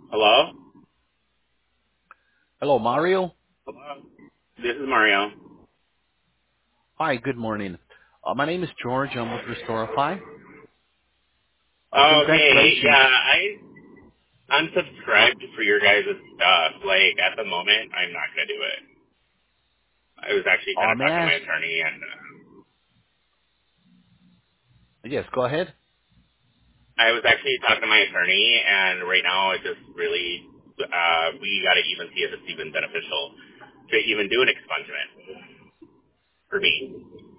Hello? Hello, Mario. Hello? This is Mario. Hi, good morning. My name is George. I'm with Restorify. Okay, Congratulations. yeah, I unsubscribed for your guys' stuff. Like, at the moment, I'm not going to do it. I was actually kind of May talking to I my ask? attorney, and Yes, go ahead. I was actually talking to my attorney, and right now it just really, we got to even see if it's even beneficial to even do an expungement for me.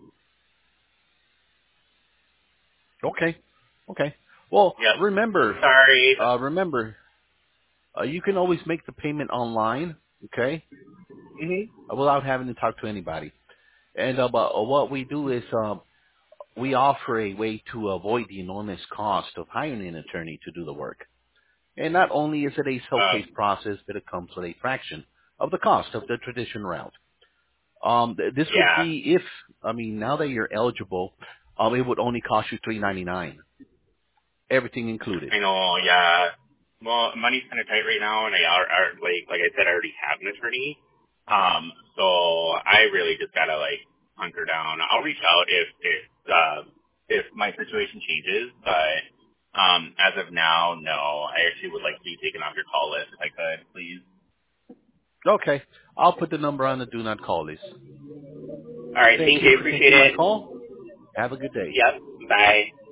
Okay. Okay. Well, Yep. remember, Sorry. uh, remember, you can always make the payment online, okay, Mm-hmm. without having to talk to anybody. And but what we do is we offer a way to avoid the enormous cost of hiring an attorney to do the work. And not only is it a self-paced process, but it comes with a fraction of the cost of the traditional route. This would Yeah. be if, I mean, now that you're eligible, it would only cost you $3.99, everything included. I know, yeah. Well, money's kind of tight right now, and I are like I said, I already have an attorney. So I really just gotta like hunker down. I'll reach out if my situation changes, but as of now, no. I actually would like to be taken off your call list if I could, please. Okay, I'll put the number on the do not call list. All right, Thank thank you you, for appreciate taking my it. call. Have a good day. Yep, bye.